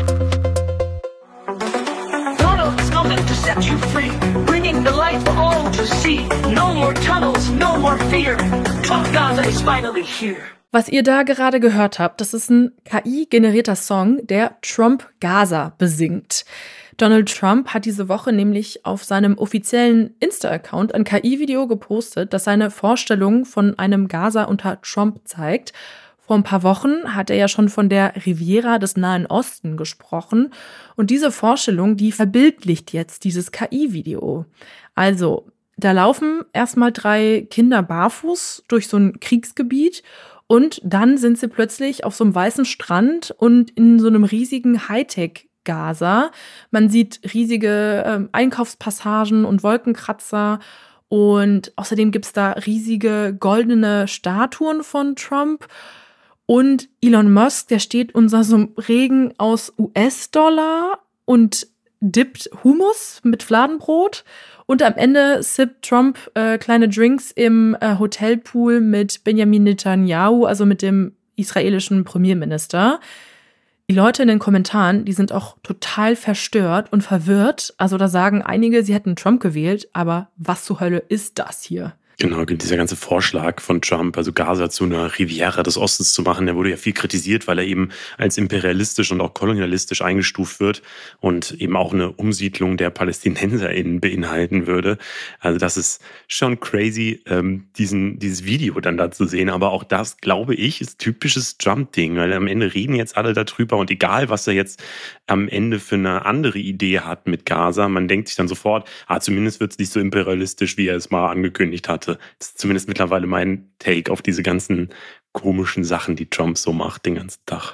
Speaker 8: Set you free, bringing the light for all to see. No more tunnels, no more fear. Top Gaza is finally here.
Speaker 2: Was ihr da gerade gehört habt, das ist ein KI-generierter Song, der Trump Gaza besingt. Donald Trump hat diese Woche nämlich auf seinem offiziellen Insta-Account ein KI-Video gepostet, das seine Vorstellung von einem Gaza unter Trump zeigt. Vor ein paar Wochen hat er ja schon von der Riviera des Nahen Osten gesprochen. Und diese Vorstellung, die verbildlicht jetzt dieses KI-Video. Also, da laufen erstmal 3 Kinder barfuß durch so ein Kriegsgebiet. Und dann sind sie plötzlich auf so einem weißen Strand und in so einem riesigen Hightech-Gaza. Man sieht riesige Einkaufspassagen und Wolkenkratzer. Und außerdem gibt's da riesige goldene Statuen von Trump. Und Elon Musk, der steht unter so einem Regen aus US-Dollar und dippt Hummus mit Fladenbrot. Und am Ende sippt Trump kleine Drinks im Hotelpool mit Benjamin Netanyahu, also mit dem israelischen Premierminister. Die Leute in den Kommentaren, die sind auch total verstört und verwirrt. Also da sagen einige, sie hätten Trump gewählt, aber was zur Hölle ist das hier?
Speaker 1: Genau, dieser ganze Vorschlag von Trump, also Gaza zu einer Riviera des Ostens zu machen, der wurde ja viel kritisiert, weil er eben als imperialistisch und auch kolonialistisch eingestuft wird und eben auch eine Umsiedlung der PalästinenserInnen beinhalten würde. Also das ist schon crazy, dieses Video dann da zu sehen. Aber auch das, glaube ich, ist typisches Trump-Ding, weil am Ende reden jetzt alle darüber und egal, was er jetzt am Ende für eine andere Idee hat mit Gaza, man denkt sich dann sofort, zumindest wird es nicht so imperialistisch, wie er es mal angekündigt hatte. Das ist zumindest mittlerweile mein Take auf diese ganzen komischen Sachen, die Trump so macht den ganzen Tag.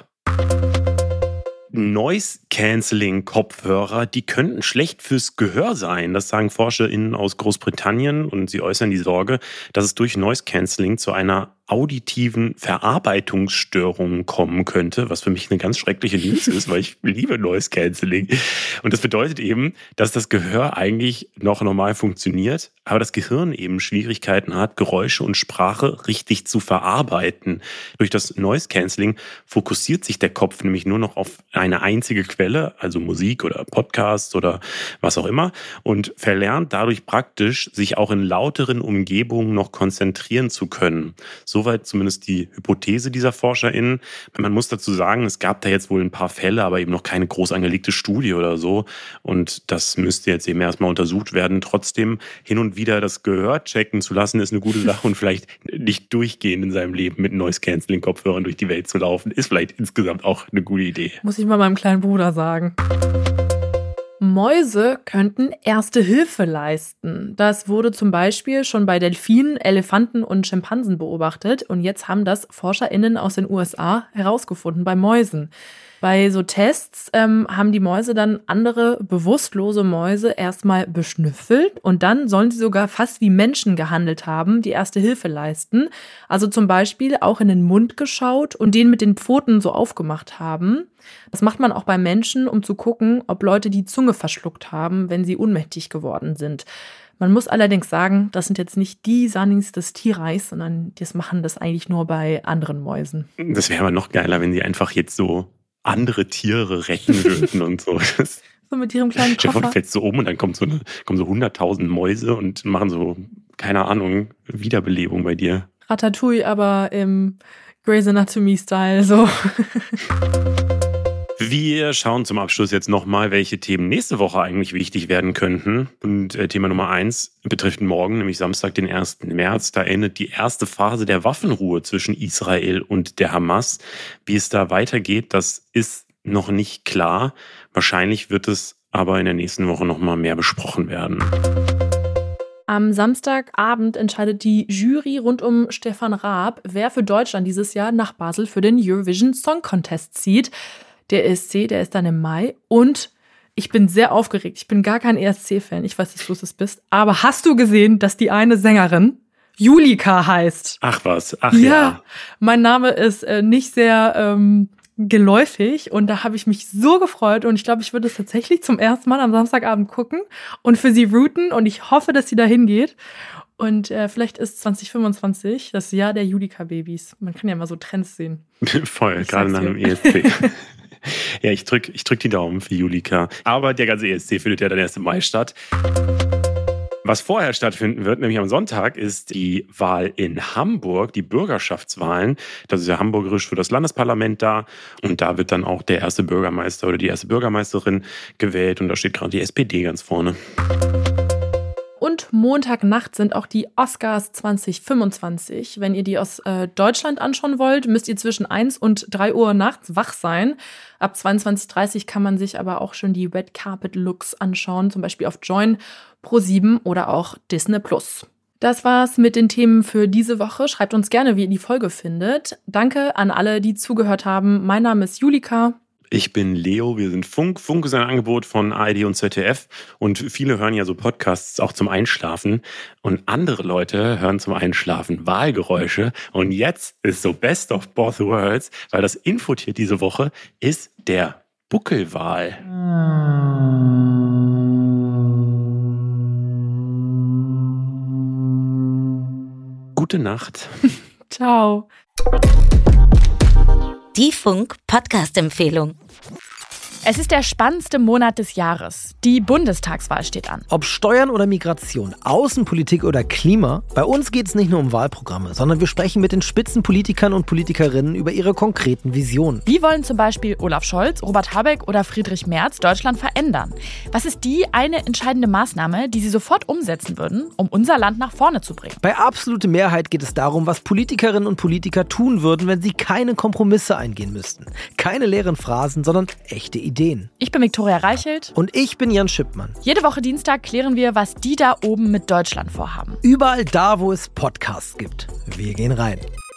Speaker 1: Noise-Canceling-Kopfhörer, die könnten schlecht fürs Gehör sein. Das sagen ForscherInnen aus Großbritannien und sie äußern die Sorge, dass es durch Noise-Canceling zu einer auditiven Verarbeitungsstörungen kommen könnte, was für mich eine ganz schreckliche News ist, weil ich liebe Noise Cancelling. Und das bedeutet eben, dass das Gehör eigentlich noch normal funktioniert, aber das Gehirn eben Schwierigkeiten hat, Geräusche und Sprache richtig zu verarbeiten. Durch das Noise Cancelling fokussiert sich der Kopf nämlich nur noch auf eine einzige Quelle, also Musik oder Podcast oder was auch immer, und verlernt dadurch praktisch, sich auch in lauteren Umgebungen noch konzentrieren zu können. Soweit zumindest die Hypothese dieser ForscherInnen. Man muss dazu sagen, es gab da jetzt wohl ein paar Fälle, aber eben noch keine groß angelegte Studie oder so. Und das müsste jetzt eben erstmal untersucht werden. Trotzdem hin und wieder das Gehör checken zu lassen, ist eine gute Sache. Und vielleicht nicht durchgehend in seinem Leben mit Noise-Canceling-Kopfhörern durch die Welt zu laufen, ist vielleicht insgesamt auch eine gute Idee.
Speaker 2: Muss ich mal meinem kleinen Bruder sagen. Mäuse könnten Erste Hilfe leisten. Das wurde zum Beispiel schon bei Delfinen, Elefanten und Schimpansen beobachtet. Und jetzt haben das ForscherInnen aus den USA herausgefunden bei Mäusen. Bei so Tests haben die Mäuse dann andere bewusstlose Mäuse erstmal beschnüffelt und dann sollen sie sogar fast wie Menschen gehandelt haben, die Erste Hilfe leisten. Also zum Beispiel auch in den Mund geschaut und den mit den Pfoten so aufgemacht haben. Das macht man auch bei Menschen, um zu gucken, ob Leute die Zunge verschluckt haben, wenn sie ohnmächtig geworden sind. Man muss allerdings sagen, das sind jetzt nicht die Sunnies des Tierreichs, sondern das machen das eigentlich nur bei anderen Mäusen.
Speaker 1: Das wäre aber noch geiler, wenn sie einfach jetzt so andere Tiere retten würden und so.
Speaker 2: So mit ihrem kleinen Koffer.
Speaker 1: Du fällst so um und dann kommen so 100.000 Mäuse und machen so, keine Ahnung, Wiederbelebung bei dir.
Speaker 2: Ratatouille, aber im Grey's Anatomy-Style so.
Speaker 1: Wir schauen zum Abschluss jetzt nochmal, welche Themen nächste Woche eigentlich wichtig werden könnten. Und Thema Nummer 1 betrifft morgen, nämlich Samstag, den 1. März. Da endet die erste Phase der Waffenruhe zwischen Israel und der Hamas. Wie es da weitergeht, das ist noch nicht klar. Wahrscheinlich wird es aber in der nächsten Woche nochmal mehr besprochen werden.
Speaker 2: Am Samstagabend entscheidet die Jury rund um Stefan Raab, wer für Deutschland dieses Jahr nach Basel für den Eurovision Song Contest zieht. Der ESC, der ist dann im Mai. Und ich bin sehr aufgeregt. Ich bin gar kein ESC-Fan. Ich weiß, dass du es bist. Aber hast du gesehen, dass die eine Sängerin Julika heißt?
Speaker 1: Ach was, ach ja.
Speaker 2: Mein Name ist nicht sehr geläufig. Und da habe ich mich so gefreut. Und ich glaube, ich würde es tatsächlich zum ersten Mal am Samstagabend gucken und für sie routen. Und ich hoffe, dass sie da hingeht. Und vielleicht ist 2025 das Jahr der Julika-Babys. Man kann ja mal so Trends sehen.
Speaker 1: Voll, gerade nach einem ESC. Ja, ich drück die Daumen für Julika. Aber der ganze ESC findet ja dann erst im Mai statt. Was vorher stattfinden wird, nämlich am Sonntag, ist die Wahl in Hamburg, die Bürgerschaftswahlen. Das ist ja hamburgerisch für das Landesparlament da. Und da wird dann auch der erste Bürgermeister oder die erste Bürgermeisterin gewählt. Und da steht gerade die SPD ganz vorne.
Speaker 2: Und Montagnacht sind auch die Oscars 2025. Wenn ihr die aus Deutschland anschauen wollt, müsst ihr zwischen 1 und 3 Uhr nachts wach sein. Ab 22:30 Uhr kann man sich aber auch schon die Red Carpet Looks anschauen, zum Beispiel auf Join, Pro7 oder auch Disney+. Das war's mit den Themen für diese Woche. Schreibt uns gerne, wie ihr die Folge findet. Danke an alle, die zugehört haben. Mein Name ist Julika.
Speaker 1: Ich bin Leo, wir sind Funk. Funk ist ein Angebot von ARD und ZDF und viele hören ja so Podcasts auch zum Einschlafen und andere Leute hören zum Einschlafen Wahlgeräusche und jetzt ist so Best of Both Worlds, weil das Infotier diese Woche ist der Buckelwal. Gute Nacht.
Speaker 2: Ciao.
Speaker 9: Die Funk-Podcast-Empfehlung.
Speaker 10: Es ist der spannendste Monat des Jahres. Die Bundestagswahl steht an.
Speaker 11: Ob Steuern oder Migration, Außenpolitik oder Klima, bei uns geht es nicht nur um Wahlprogramme, sondern wir sprechen mit den Spitzenpolitikern und Politikerinnen über ihre konkreten Visionen.
Speaker 10: Wie wollen zum Beispiel Olaf Scholz, Robert Habeck oder Friedrich Merz Deutschland verändern? Was ist die eine entscheidende Maßnahme, die sie sofort umsetzen würden, um unser Land nach vorne zu bringen?
Speaker 11: Bei absolute Mehrheit geht es darum, was Politikerinnen und Politiker tun würden, wenn sie keine Kompromisse eingehen müssten. Keine leeren Phrasen, sondern echte Ideen.
Speaker 10: Ich bin Viktoria Reichelt.
Speaker 11: Und ich bin Jan Schippmann.
Speaker 10: Jede Woche Dienstag klären wir, was die da oben mit Deutschland vorhaben.
Speaker 11: Überall da, wo es Podcasts gibt. Wir gehen rein.